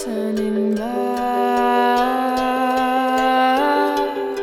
turning back.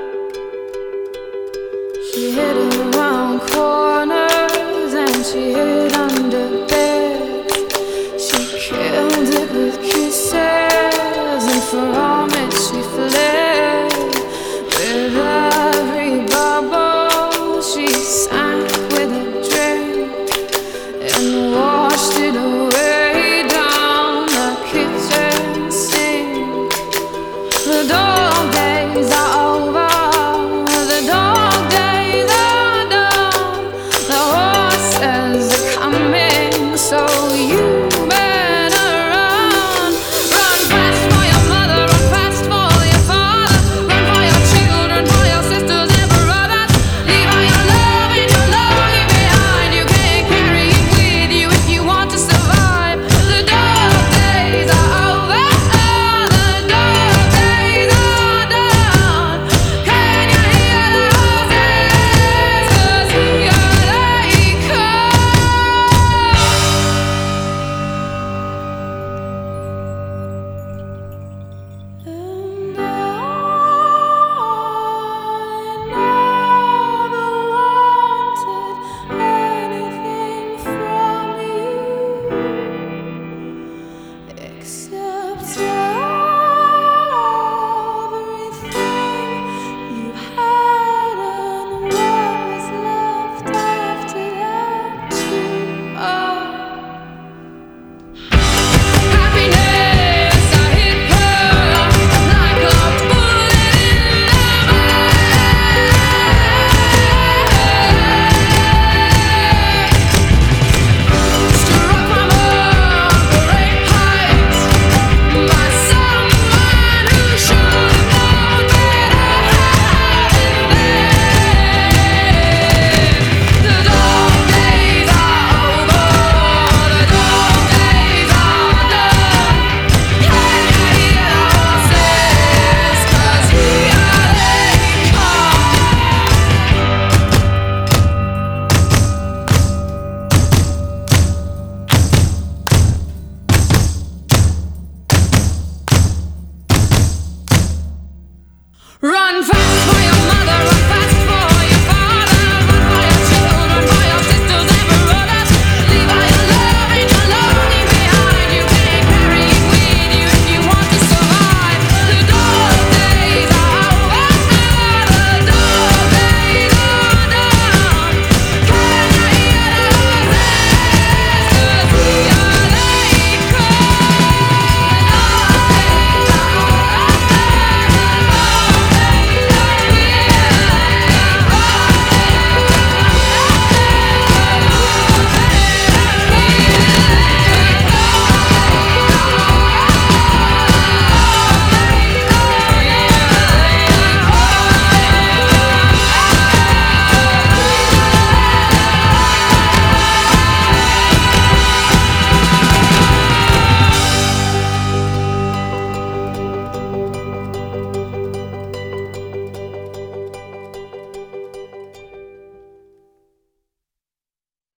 She hid around corners and she hid under beds. She killed it with kisses, and from it she fled. With every bubble she sank with a drink and washed it away down the kitchen sink. The dog days are over, the dog days are done. The horses are coming, so you better run. Run fast for your mother, run fast for your father, run for your children, for your sisters and brothers. Leave all your love and your longing behind. You can't carry it with you if you want to survive. The dog days are over, the dog days are done. Can you hear the horses? 'Cause here they come. And I never wanted anything from you except